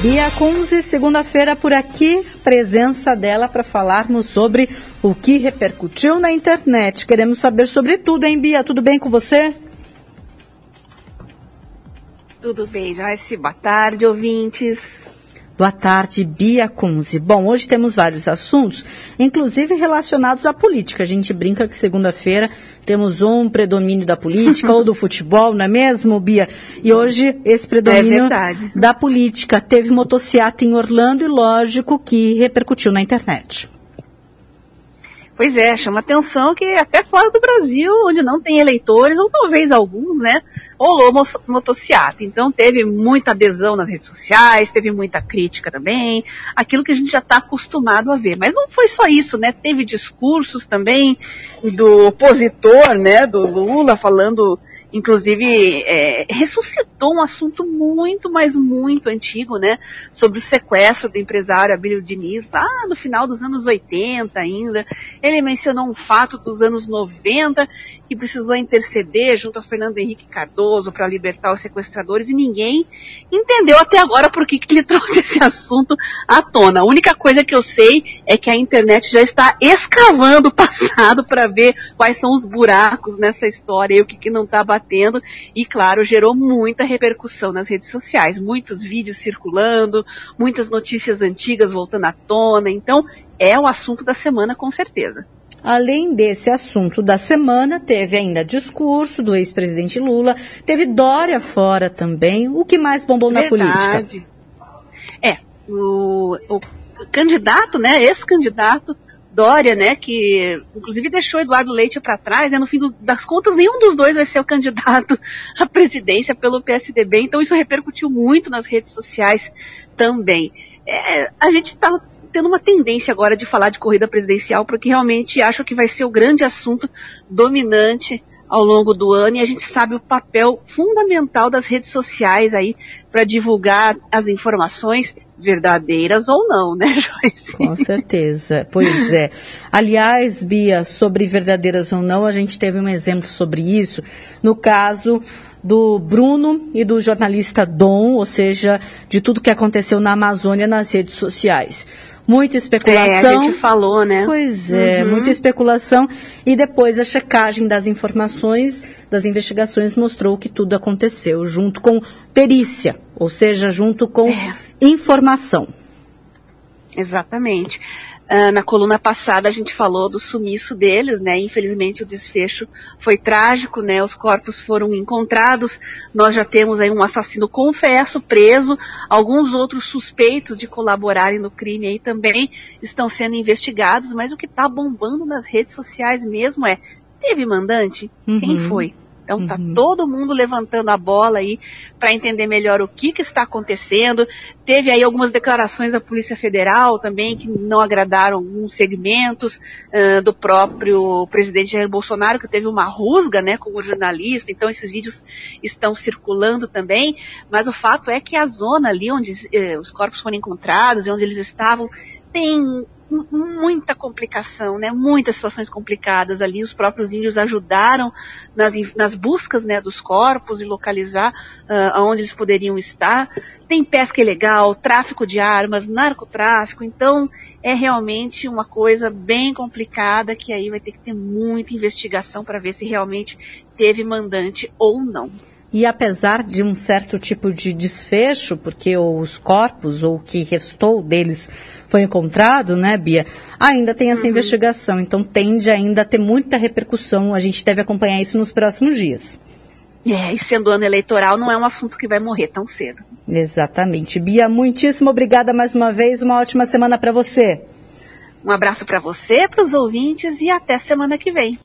Bia Kunze, segunda-feira por aqui, presença dela para falarmos sobre o que repercutiu na internet. Queremos saber sobre tudo, hein, Bia? Tudo bem com você? Tudo bem, Joyce. Boa tarde, ouvintes. Boa tarde, Bia Kunze. Bom, hoje temos vários assuntos, inclusive relacionados à política. A gente brinca que segunda-feira temos um predomínio da política ou do futebol, não é mesmo, Bia? E hoje esse predomínio da política teve motociata em Orlando e lógico que repercutiu na internet. Pois é, chama atenção que até fora do Brasil, onde não tem eleitores, ou talvez alguns, né, rolou motociata. Então teve muita adesão nas redes sociais, teve muita crítica também, aquilo que a gente já está acostumado a ver. Mas não foi só isso, né, teve discursos também do opositor, né, do Lula, falando, inclusive, ressuscitou um assunto muito, mas muito antigo, né, sobre o sequestro do empresário Abílio Diniz, lá no final dos anos 80 ainda. Ele mencionou um fato dos anos 90, que precisou interceder junto a Fernando Henrique Cardoso para libertar os sequestradores, e ninguém entendeu até agora por que ele trouxe esse assunto à tona. A única coisa que eu sei é que a internet já está escavando o passado para ver quais são os buracos nessa história e o que não está batendo, e claro, gerou muita repercussão nas redes sociais, muitos vídeos circulando, muitas notícias antigas voltando à tona. Então é o assunto da semana, com certeza. Além desse assunto da semana, teve ainda discurso do ex-presidente Lula, teve Dória fora também. O que mais bombou na política? O candidato, né, ex-candidato Dória, né, que inclusive deixou Eduardo Leite para trás, né, no fim das contas nenhum dos dois vai ser o candidato à presidência pelo PSDB, então isso repercutiu muito nas redes sociais também. A gente está tendo uma tendência agora de falar de corrida presidencial, porque realmente acho que vai ser o grande assunto dominante ao longo do ano, e a gente sabe o papel fundamental das redes sociais aí para divulgar as informações verdadeiras ou não, né, Joyce? Com certeza, pois é. Aliás, Bia, sobre verdadeiras ou não, a gente teve um exemplo sobre isso no caso do Bruno e do jornalista Dom, ou seja, de tudo que aconteceu na Amazônia nas redes sociais. Muita especulação. A gente falou, né? Pois é, muita especulação. E depois a checagem das informações, das investigações, mostrou que tudo aconteceu, junto com perícia, ou seja, junto com informação. Exatamente. Na coluna passada a gente falou do sumiço deles, né? Infelizmente o desfecho foi trágico, né? Os corpos foram encontrados, nós já temos aí um assassino confesso, preso, alguns outros suspeitos de colaborarem no crime aí também estão sendo investigados, mas o que está bombando nas redes sociais mesmo teve mandante? Quem foi? Então tá todo mundo levantando a bola aí para entender melhor o que está acontecendo. Teve aí algumas declarações da Polícia Federal também que não agradaram alguns segmentos do próprio presidente Jair Bolsonaro, que teve uma rusga, né, com o jornalista. Então esses vídeos estão circulando também, mas o fato é que a zona ali onde os corpos foram encontrados e onde eles estavam tem muita complicação, né? Muitas situações complicadas ali. Os próprios índios ajudaram nas buscas, né, dos corpos e localizar aonde eles poderiam estar. Tem pesca ilegal, tráfico de armas, narcotráfico. Então é realmente uma coisa bem complicada que aí vai ter que ter muita investigação para ver se realmente teve mandante ou não. E apesar de um certo tipo de desfecho, porque os corpos, ou o que restou deles, foi encontrado, né, Bia? Ainda tem essa investigação, então tende ainda a ter muita repercussão. A gente deve acompanhar isso nos próximos dias. E sendo ano eleitoral, não é um assunto que vai morrer tão cedo. Exatamente. Bia, muitíssimo obrigada mais uma vez. Uma ótima semana para você. Um abraço para você, para os ouvintes, e até semana que vem.